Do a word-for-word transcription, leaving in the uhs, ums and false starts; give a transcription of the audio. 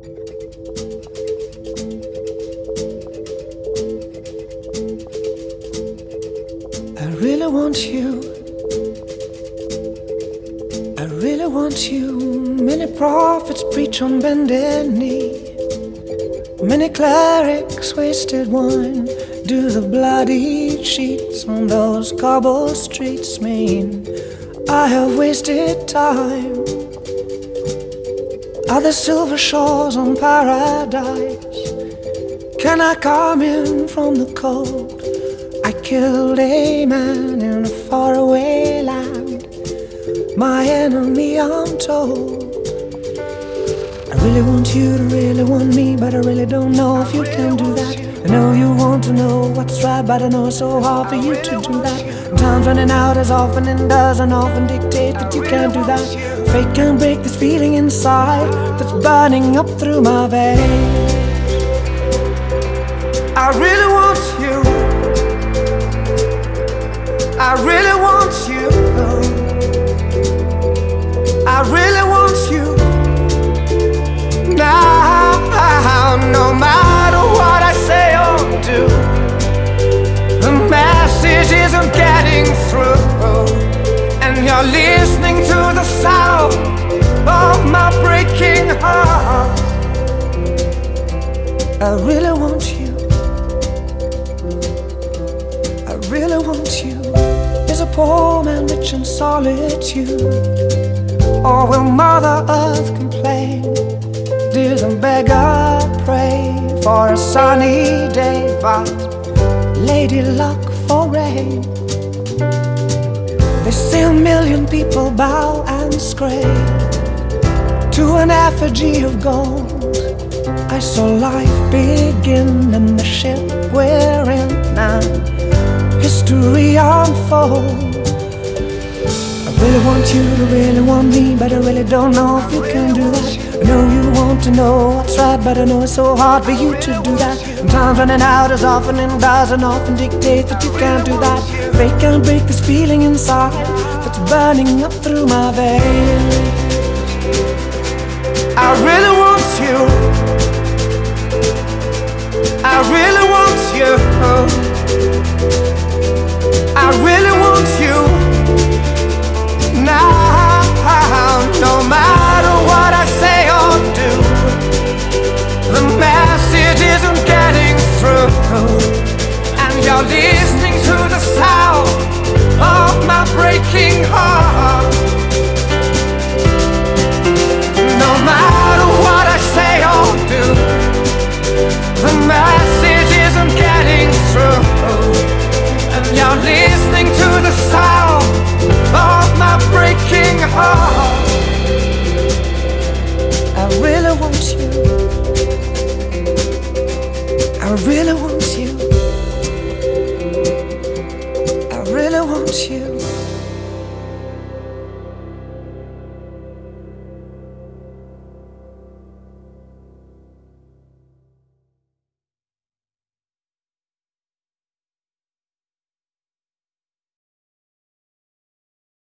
I really want you. I really want you. Many prophets preach on bended knee. Many clerics wasted wine. Do the bloody cheats on those cobble streets mean I have wasted time? Are there silver shores on paradise? Can I come in from the cold? I killed a man in a faraway land, my enemy untold. I really want you to really want me, but I really don't know if you can do that. I know you want to know what's right, but I know it's so hard for you to do that. And time's running out as often and doesn't often dictate that you can't do that. Fate can't break this feeling inside that's burning up through my veins. I really want you. I really want you. I really want you. Now, no matter what I say or do, the message isn't getting through, and you're listening to the sound of my breaking heart. I really want you. I really want you. Is a poor man rich in solitude, or will Mother Earth complain? Did the beggar pray for a sunny day, but Lady Luck for rain? They say a million people bow and scrape to an effigy of gold. I saw life begin in the ship we're in now. History unfolds. I really want you to really want me, but I really don't know if you can do that. I know you want to know what's right, but I know it's so hard for you to do that. And time's running out as often and doesn't often dictate that you can't do that. Fate can't break this feeling inside that's burning up through my veins. I really want you. I really want you. I really want you. Now, no matter what I say or do, the message isn't getting through, and you're listening to the sound of my breaking heart. No matter what I say or do, the message isn't getting through, and you're listening to the sound of my breaking heart. I really want you. I really want you.